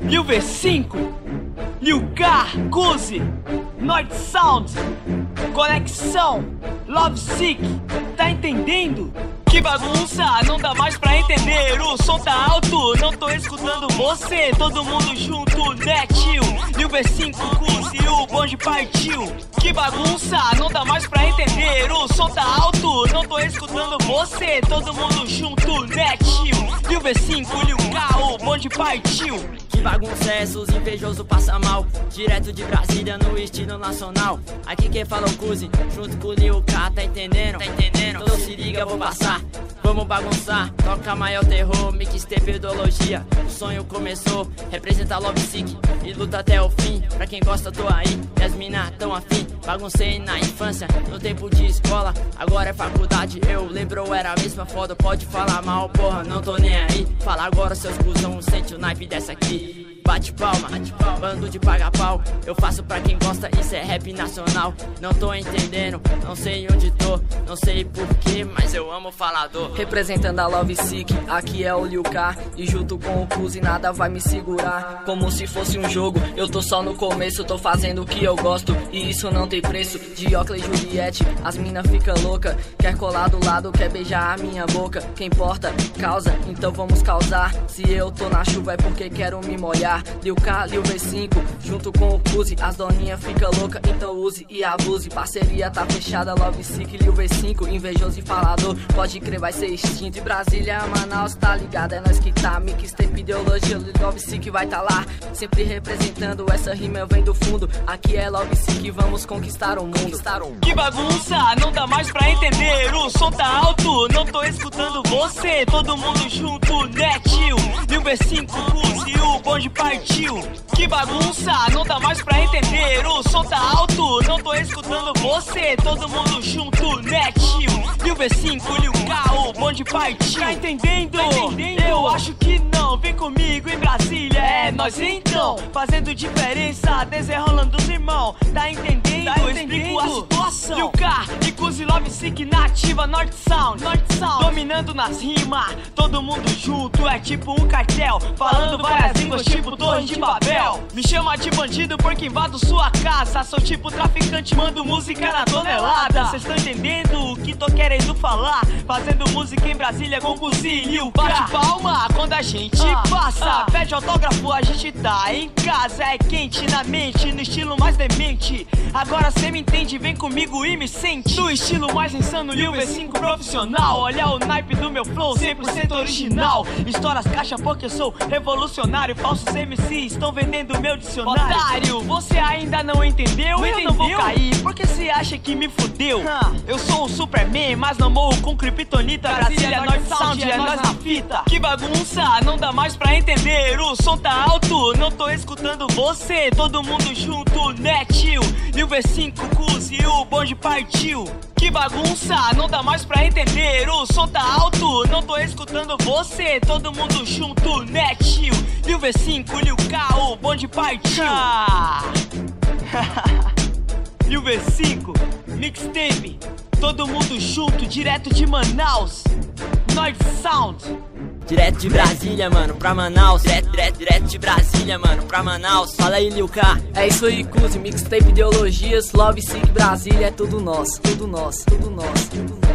Lil V5, Lil K, Kuzi, North Sound, Conexão, Lovesick, tá entendendo? Que bagunça, não dá mais pra entender. O som tá alto, não tô escutando você. Todo mundo junto, né, tio? Lil V5, Kuzi, o bonde partiu. Que bagunça, não dá mais pra entender. O som tá alto, não tô escutando você. Todo mundo junto, né, tio? Lil V5, Lil K, o bonde partiu. Que bagunça é essa, os invejosos passam mal. Direto de Brasília no estilo nacional. Aqui quem fala é o Kuzi, junto com o Lil K, tá entendendo? Tá entendendo? Então se liga, vou passar. Vamos bagunçar, toca maior terror, mixtape ideologia. O sonho começou, representa Lovesick e luta até o fim. Pra quem gosta tô aí, e as mina tão afim. Baguncei na infância, no tempo de escola. Agora é faculdade, eu lembro eu era a mesma foda. Pode falar mal, porra, não tô nem aí. Fala agora seus cuzão, sente o naipe dessa aqui. Bate palma, bando de paga-pau. Eu faço pra quem gosta, isso é rap nacional. Não tô entendendo, não sei onde tô, não sei porquê, mas eu amo falador. Representando a Lovesick, aqui é o Lil K. E junto com o Kuzi nada vai me segurar. Como se fosse um jogo, eu tô só no começo. Tô fazendo o que eu gosto e isso não tem preço. Diocla e Juliette, as mina fica louca. Quer colar do lado, quer beijar a minha boca. Quem importa, causa, então vamos causar. Se eu tô na chuva é porque quero me molhar. Lil K, Lil V5, junto com o Kuzi. As doninha fica louca, então use e abuse. Parceria tá fechada, Lovesick, Lil V5. Invejoso e falador, pode crer vai ser extinto. E Brasília, Manaus, tá ligado, é nós que tá. Mixtape ideologia, Lovesick vai tá lá. Sempre representando, essa rima eu venho do fundo. Aqui é Lovesick, vamos conquistar o mundo. Que bagunça, não dá mais pra entender. O som tá alto, não tô escutando você. Todo mundo junto, né, tio? Lil V5, Kuzi, o bonde partiu. Que bagunça, não dá mais pra entender. O som tá alto, não tô escutando você. Todo mundo junto, né, tio? Lil V5, Lil K, o bonde partiu. Tá entendendo? Eu acho que não, vem comigo em Brasília. É nós então, fazendo diferença, desenrolando os irmãos. Tá entendendo? Eu explico a situação. Lil K e Kuzi, Lovesick na ativa, North Sound, dominando nas rimas. Todo mundo junto, é tipo um cartel, falando várias línguas tipo Torre de Babel. Me chama de bandido porque invado sua casa. Sou tipo traficante, mando música na tonelada. Cês tão entendendo o que tô querendo falar? Fazendo música em Brasília com Kuzi e Lil K. Bate palma quando a gente passa. Pede autógrafo, a gente tá em casa. É quente na mente, no estilo mais demente. Agora cê me entende, vem comigo e me sente. No estilo mais insano, Lil V5 profissional. Olha o naipe do meu flow, 100% original. Estoura as caixas porque eu sou revolucionário. Falsos MCs estão vendendo meu dicionário. Otário, você ainda não entendeu? Eu não vou cair, porque cê acha que me fudeu? Eu sou o Superman, mas não morro com kryptonita. Brasília, North Sound, é nós na fita. Que bagunça, não dá mais pra entender. O som tá alto, não tô escutando você. Todo mundo junto, né, tio? Lil V5, Kuzi, o bonde partiu. Que bagunça, não dá mais pra entender. O som tá alto, não tô escutando você. Todo mundo junto, né, tio? Lil V5, Lil K, o bonde partiu. Lil V5, mixtape, todo mundo junto, direto de Manaus, North Sound. Direto de Brasília, mano, pra Manaus. Direto de Brasília, mano, pra Manaus. Fala aí, Lil K. É isso aí, Kuzi, mixtape ideologias, Lovesick, Brasília, é tudo nosso, tudo nosso, tudo nosso, tudo nosso.